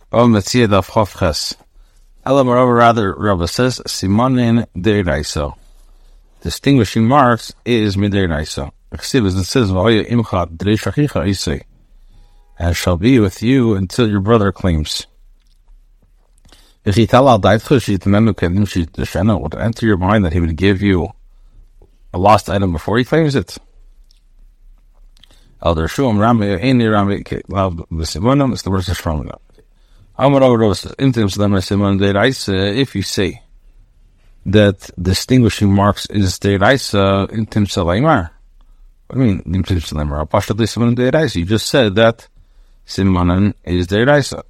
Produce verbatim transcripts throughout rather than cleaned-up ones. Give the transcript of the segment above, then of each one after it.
Oh, Metzia daf Chofches. Ela moreover, rather, Rabba says, Simonin Deiraiso. Distinguishing marks is Mideiraiso. Chsiv, as it says, V'hoya imcha Drei Shachicha Isei. And shall be with you until your brother claims. If he tell al daitcha, she temenu kedim, she deshena, would enter your mind that he would give you a lost item before he claims it. Al dershuam rami, eini rami, lav v'simonam, it's the worst is from it. If you say that distinguishing marks is deiraisa intim salaymar, what do you mean intim salaymar? Apashadli simanan deiraisa. You just said that simanan is deiraisa.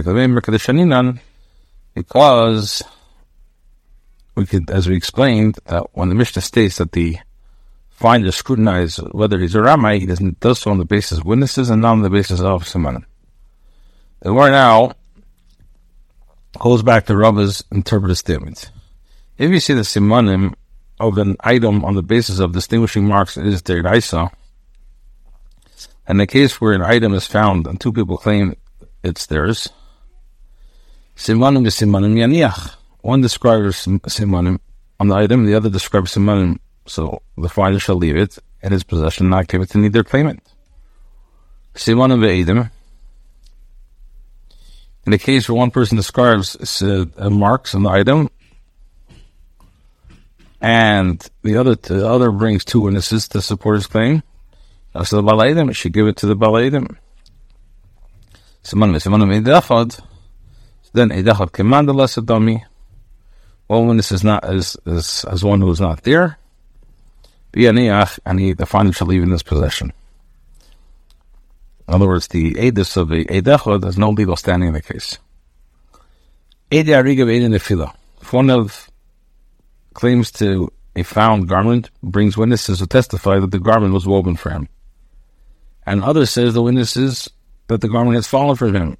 Because we could, as we explained, that when the Mishnah states that the finder scrutinize whether he's a Ramai, he doesn't does so on the basis of witnesses and not on the basis of simanan. And we're now goes back to Rabba's interpretive statement. If you see the simanim of an item on the basis of distinguishing marks is deiraisa, and the case where an item is found and two people claim it's theirs, simanim is simanim yaniach. One describes simanim on the item, the other describes simanim, so the finder shall leave it in his possession, not give it to neither claimant. Simanim ve'edim. In the case where one person describes uh, marks on the item, and the other the other brings two witnesses to support his claim, so the balaydim should give it to the balaydim. Then edachad kemandala sadami. One witness is not as as as one who is not there. Biyaniach, and he the finder shall leave in his possession. In other words, the edus of the edechod has no legal standing in the case. Edi ariga ve'edin nefila. If one of claims to a found garment, brings witnesses who testify that the garment was woven for him, and others says the witnesses that the garment has fallen for him.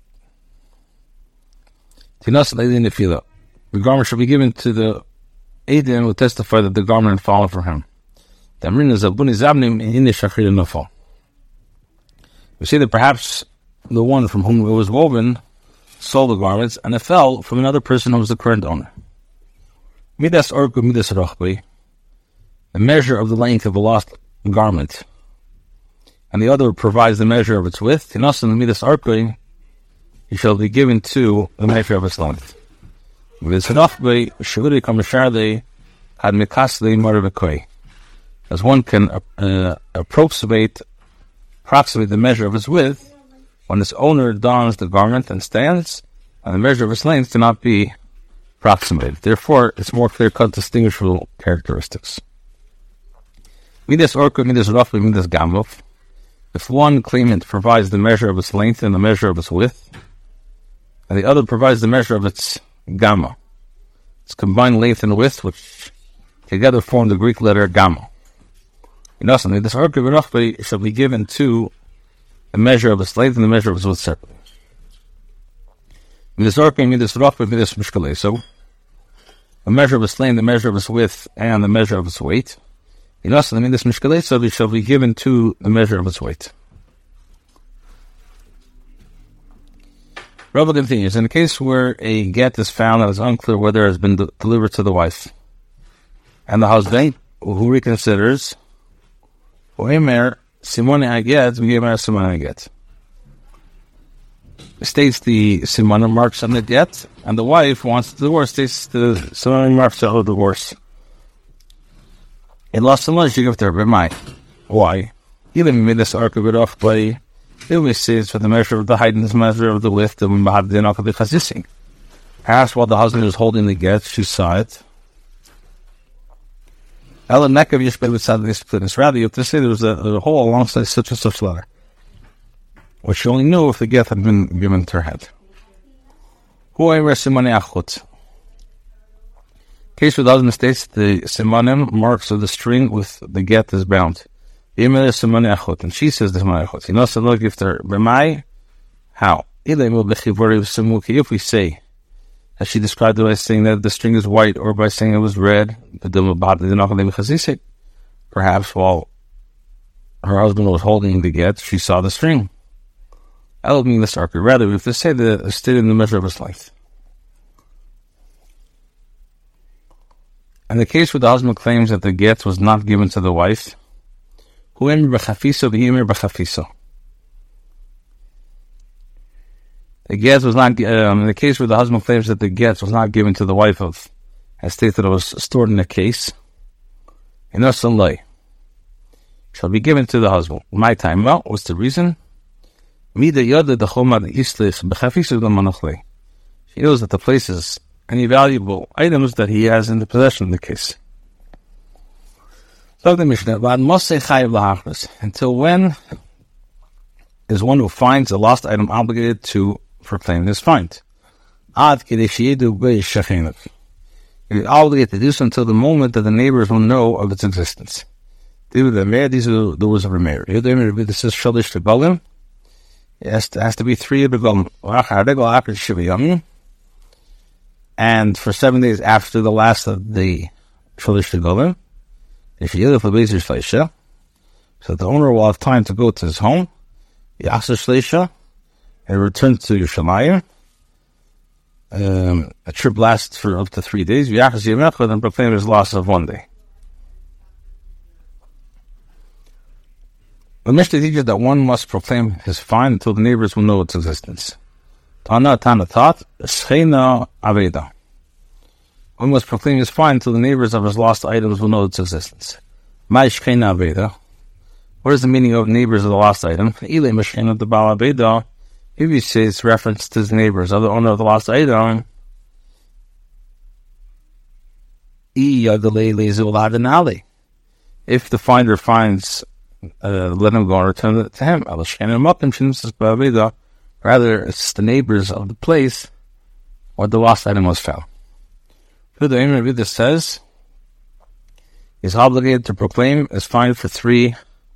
Tinas edin nefila. The garment shall be given to the edin who testify that the garment had fallen for him. Tamrin is abuni zabnim in shachir nafal. We see that perhaps the one from whom it was woven sold the garments, and it fell from another person who was the current owner. Midas orku midas rochbi, the measure of the length of a lost garment, and the other provides the measure of its width. Tinasan midas orku, he shall be given to the measure of its length. Midas rochbi shuri kamashardei had mikasli marabekoi, as one can uh, approximate. approximate the measure of its width when its owner dons the garment and stands, and the measure of its length cannot be approximated. Therefore, it's more clear-cut distinguishable characteristics. Midas orku, midas roughly, midas gamov. If one claimant provides the measure of its length and the measure of its width, and the other provides the measure of its gamma, its combined length and width, which together form the Greek letter gamma. This orku shall be given to the measure of its length and the measure of its width separately. So, the measure of its length, the measure of its width, and the measure of its weight. This shall be given to the measure of its weight. Rabbi continues, in the case where a get is found that is unclear whether it has been de- delivered to the wife, and the husband who reconsiders, Oimer Simone Aget, we gave her Simone Aget. States the Simone marks on the get, and the wife wants the divorce, states the Simone marks on the divorce. It lost so much, you give it to her, but my. Why? You didn't make this arc of it off, buddy. It always says for the measure of the height and the measure of the width, the Mahad of the Chazissing. Asked while the husband was holding the get, she saw it. Rather, you have to say there was a, a hole alongside such and such letter, which she only knew if the get had been given to her head. Case where the husband states the simanim marks of the string with the get is bound. And she says the simanim achot. You know, so look if they're b'mai, how? If we say, as she described it by saying that the string is white, or by saying it was red, perhaps while her husband was holding the get, she saw the string. El being the starker. Rather, we have to say that it's stated in the measure of his length. In the case where the husband claims that the get was not given to the wife, who emir b'chafiso v'emir b'chafiso. The get was not, um, in the case where the husband claims that the get was not given to the wife of, as stated that it was stored in a case, in a lay, shall be given to the husband. My time. Well, what's the reason? She knows that the places, any valuable items that he has in the possession of the case. So the Mishnah, until when is one who finds a lost item obligated to proclaim his find? You're obligated to do so until the moment that the neighbors will know of its existence. These are the rules of Rameir. This is Shalish to Golim. It has to, has to be three of the Golim. And for seven days after the last of the Shalish to Golim, if you live with Shleisha, so the owner will have time to go to his home, Yasa Shleisha, and return to Yerushalayim. Um, a trip lasts for up to three days. Yachas Yemecha, then proclaim his loss of one day. The Mishnah teaches that one must proclaim his find until the neighbors will know its existence. Tana Tana Tat, Shchena Aveda. One must proclaim his find until the neighbors of his lost items will know its existence. My Shchena Aveda. What is the meaning of neighbors of the lost item? Ile Meshchena the Bala Aveda. If you say it's reference to the neighbors of the owner of the lost item, if the finder finds, uh, let him go and return it to him. Rather, it's the neighbors of the place where the lost item was found. The Imam says he's obligated to proclaim his find for three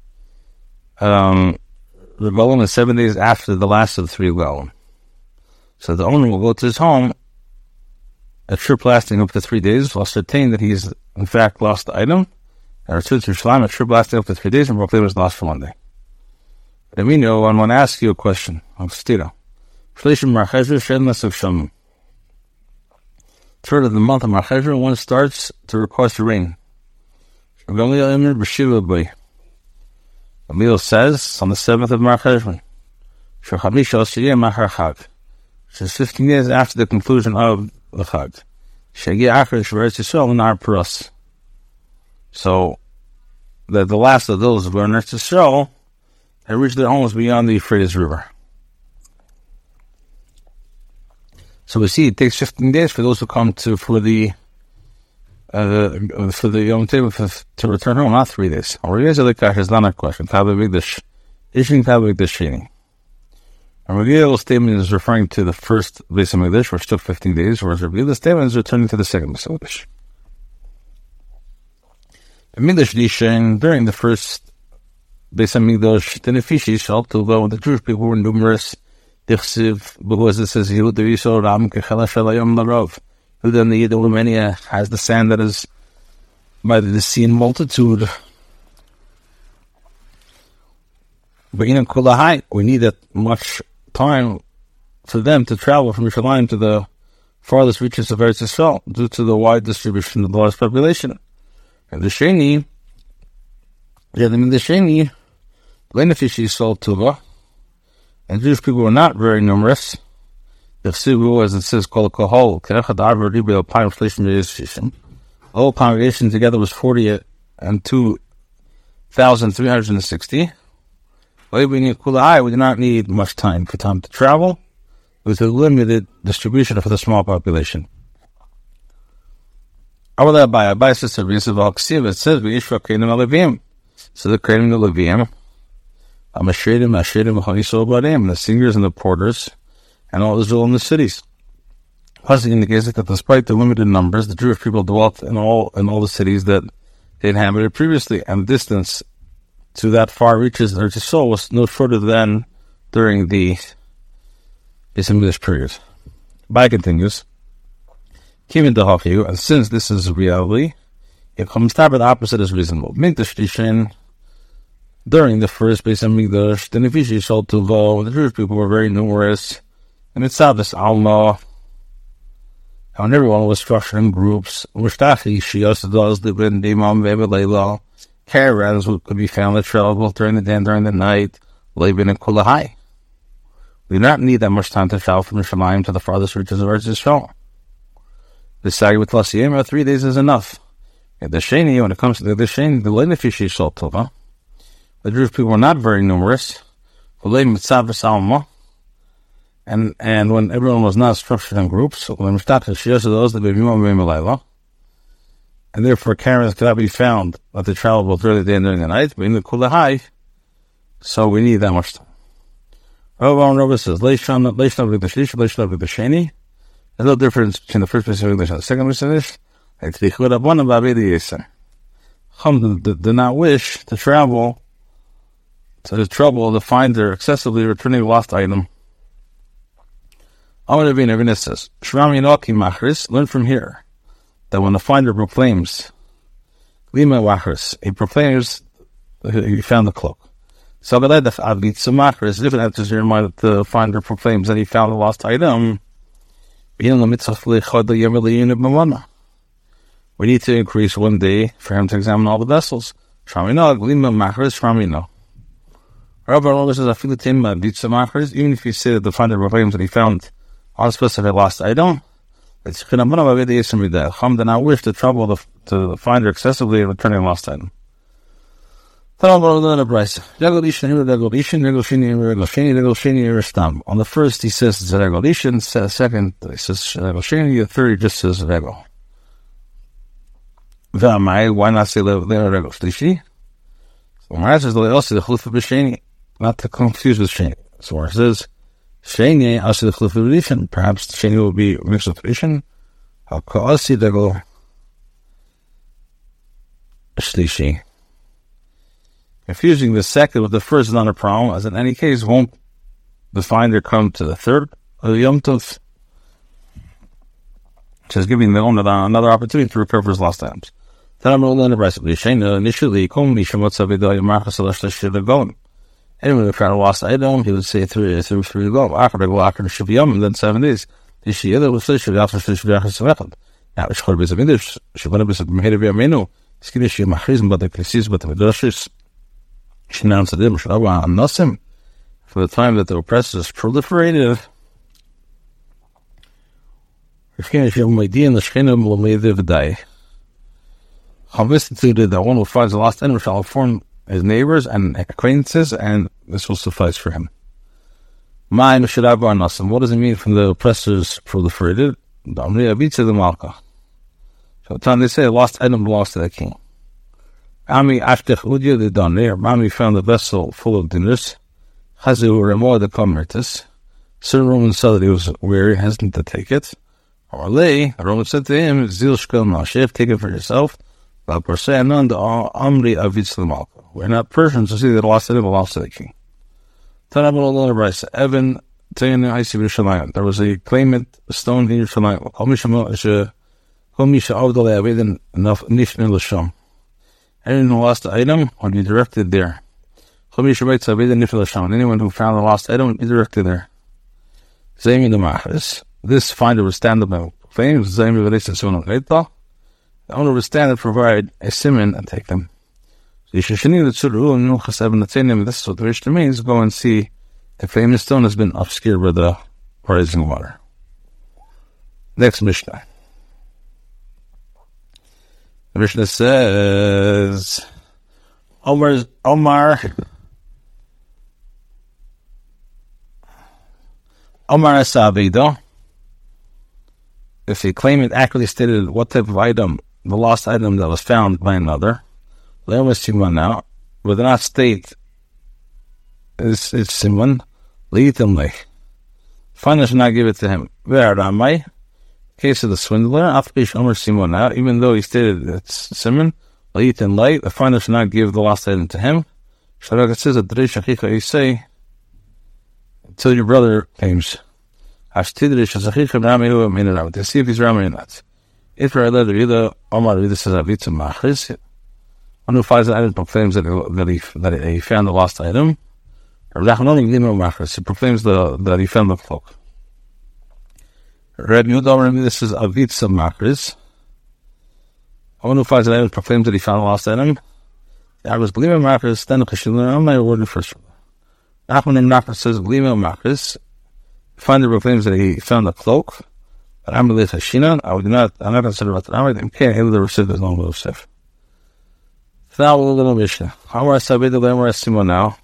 um the Golim is seven days after the last of the three Golim. So the owner will go to his home, a trip lasting up to three days, will ascertain that he's in fact lost the item, and return to Yerushalayim, a trip lasting up to three days, and proclaim his lost for one day. But we know, I want to ask you a question. Third of the month of Mar Cheshvan, one starts to request rain. Emil says on the seventh of Mar Cheshvan, which is fifteen days after the conclusion of the Chag. So that the last of those who are in Eretz Yisrael have reached their homes beyond the Euphrates River. So we see it takes fifteen days for those who come to for the Uh, for the Yom Tov to return home, not three days. Or you guys are the Kash is not a question. Tabavigdash. Ishing Tabavigdash Shini. And Regiel's statement is referring to the first Beis HaMikdash, which took fifteen days, whereas Regiel's statement is returning to the second Beis HaMikdash. The Mikdash Dishin, during the first Beis HaMikdash, the Nefishi shall to go when the Jewish people were numerous. Dichsiv, because it says, Yehuda Yisrael Ram Kechela Shalayom Larov. Who then the Yidolumenia has the sand that is by the sea in multitude. But in Kulahai, we need that much time for them to travel from Yerushalayim to the farthest reaches of Eretz Yisrael due to the wide distribution of the large population. And the Sheni, yeah, I mean the Sheni, Lenefish Yisrael Tuva, and Jewish people were not very numerous. The Sibu, as it says, called Kohol, the whole congregation together was forty and two thousand three hundred and sixty. We did not need much time for time to travel. It was a limited distribution for the small population. It says, so the creating the Levium, the singers and the porters, and all Israel in the cities. Plus, it indicates that despite the limited numbers, the Jewish people dwelt in all in all the cities that they inhabited previously, and the distance to that far reaches Eretz Yisrael was no shorter than during the Beis HaMikdash period. By continues, and since this is reality, it comes to the opposite is reasonable. Mikdash Dishin, during the first Beis Hamikdash, the Nefishi Shal Tuvo, the Jewish people were very numerous, and it's Shabbos Alma, and everyone was structured in groups. Caravans could be found that travel during the day and during the night, living in Kulahai. We do not need that much time to travel from Yerushalayim to the farthest reaches of Eretz Yisrael. The Sagi with Lasiyema, three days is enough. And the Sheni, when it comes to the Sheni, the Lenefishi Shal Tova, the Jewish people were not very numerous. And and when everyone was not structured in groups, and therefore caravans could not be found that they travel both during the day and during the night, but in the Kulahai, so we need that much time. Rabbi Rabbi says, Leishon of the Shlish, Leishon of the Sheni. There's no difference between the first place of English and the second place of English. Chum do not wish to travel to the trouble to find their excessively returning lost item. Amar Rabbeinu Rabbeinu says, Shram Yinoki Machris, learn from here that when the finder proclaims Lima Wachris, he proclaims he found the cloak. So the Ledach Avitz Machris, if it enters your mind that the finder proclaims that he found the lost item, we need to increase one day for him to examine all the vessels. Shramino, Lima Machris, Shramino. Rabbi Rabbi says, even if you say that the finder proclaims that he found on a specific lost item, it's Chum do not wish to trouble the, to the finder excessively in returning a lost item. On the first, he says it's Regel Ishin. Second, he says Regel Sheni. The third, he just says Regel. Why not say Regel Shlishi? So Mara says also the Chluf B'Sheni, not to confuse with Sheni. So Mara says Sheni also the Chluf B'Rishin. Perhaps Sheni will be mixed with Rishin. How Kaasi Regel Shlishi. Confusing the second with the first is not a problem, as in any case, won't the finder come to the third of the Yom Tov? Which is giving the owner another opportunity to recover his lost items. Initially, anyone who found a lost item, he would say three, three, three, go. And then seven days. She announced to them, for the time that the oppressors proliferated, instituted that one who finds a lost item shall inform his neighbors and acquaintances, and this will suffice for him. What does it mean from the oppressors proliferated? So the time they say a lost item belongs to the king. Ami Ashtech Udya the Donir, Mami found a vessel full of dinners. Hazu Remo the Commertus. Certain Roman saw that he was weary, hesitant to take it. Or lay, the Roman said to him, Zil Shkel Mashef, take it for yourself. But per se, none the Amri Avitz Lamalka. We're not Persians to see that the lost item belongs to the king. Tanabal Bryce, Evan Tayin Haisi Yerushalayim. There was a claimant, a stone in Yerushalayim. Komisha Komisha Avdale Avedin enough Nishn Lasham. Anyone who lost the item would be directed there. Anyone who found the lost item would be directed there. This finder would stand up and proclaim. The owner would stand and provide a simon and take them. This is what the Mishnah means. Go and see if the famous stone has been obscured by the rising water. Next Mishnah. The Mishnah says, Omar, Omar, Omar Asavido, if the claimant accurately stated what type of item, the lost item that was found by another, let us see one now, but did not state it's, it's Simon, lead them like. Finder should not give it to him. Where am I? Case of the swindler, even though he stated it's Simon, late and light, the finder should not give the lost item to him. It says that you say until your brother claims. To see if he's Rami or not. If you're either Omar, this says Avitz Machris, One who finds an item proclaims that he, that he, that he found the lost item. He proclaims the, that he found the cloak. Rabbi Yehuda, this is Avitza Makris. One who finds an item proclaims that he found the lost item. I was believing Makris, then I'm my word in first. Nachman and Makris says, believing Makris. Finder proclaims that he found the cloak. But I'm Melech Hashina. I would not, I'm not considered about the Ramah. I'm can't able to receive this long Yosef. Now we'll little Mishnah. How are Sabed the Lamar Simon now?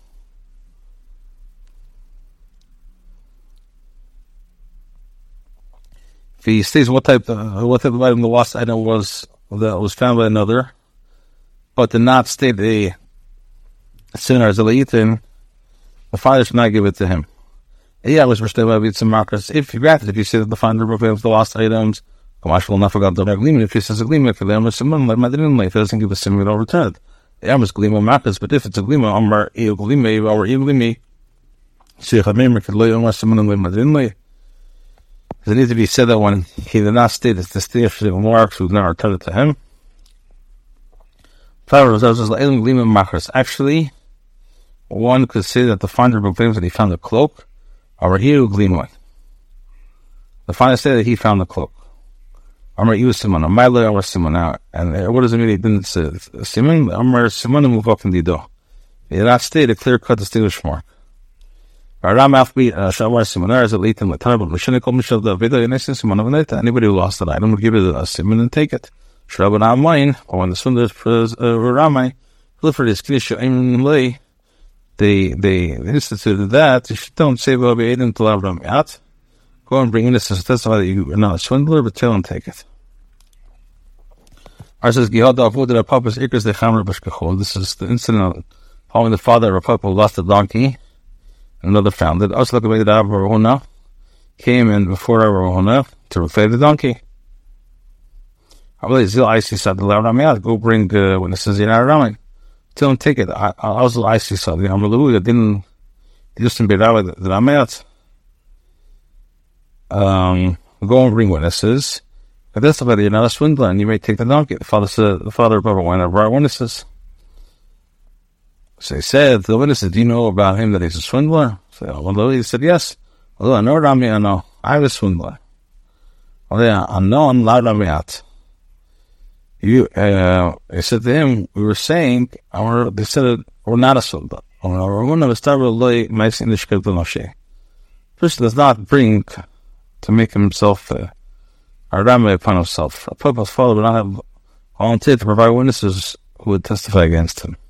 If he states what type, uh, what type of item the lost item was that was found by another, but did not state a sinner as a leitin, the father should not give it to him. Yeah, I was restored by some markers. If you granted, if you say that the finder proclaims the lost items, Kamash will not forget the agreement. If he says a gleam, for them, someone like Madrin, if it doesn't give a similar it'll return. Yeah, I was gleam markers, but if it's a gleam, Amar Eo Glime, or Eo Glime, Sheikh Amir could lay on someone like Madrin. Does it need to be said that when he did not state it's the state of the marks who now returned it to him? Actually, one could say that the finder proclaims that he found a cloak. Or Eo Glime. The finder said that he found the cloak. Amar Eo Simon, Amar or Simon out. And what does it mean he didn't say Simon? Amar Simon move up in the door. He did not state a clear cut distinguished mark. Ram Alphabet, Shamar Simonar is a latent with terrible mechanical Michel the Veda in essence, Simon of Neta. Anybody who lost an item would give it a Simon and take it. Shraban Amain, or when the Sundar is Ramai, Clifford is Knisha Aim Lay. They, they instituted that. You don't say, well, be Aiden to Lavram Yat. Go and bring innocence to testify that you are not a swindler, but tell and take it. Ours says, Gihad Avud that Papa's Ikers de Chamar Bashkachol. This is the incident following the father of Papa who lost a donkey. Another found it. Also, look away that Avarona came in before Avarona to replace the donkey. I believe Zil Icy said the Lavram Yat. Go bring uh, witnesses in our Ramin. Tell him take it. I, I also I see something. I'm Amalu that didn't just be that that I'm at. Um, go and bring witnesses. But that's about you're not a swindler, and you may take the donkey. The father said, the father of Baba went and brought witnesses. So he said, the witnesses, do you know about him that he's a swindler? So although he said yes. Although I know Rami, I know I was a swindler. Although yeah, I know I'm loud Rami out. You, uh, I said to him, we were saying, our, they said, we're not a swindler. Or one of the star will lay my sin the shkip of Moshe. Person does not bring to make himself uh, a rama upon himself. A purpose father would not have volunteered to provide witnesses who would testify against him.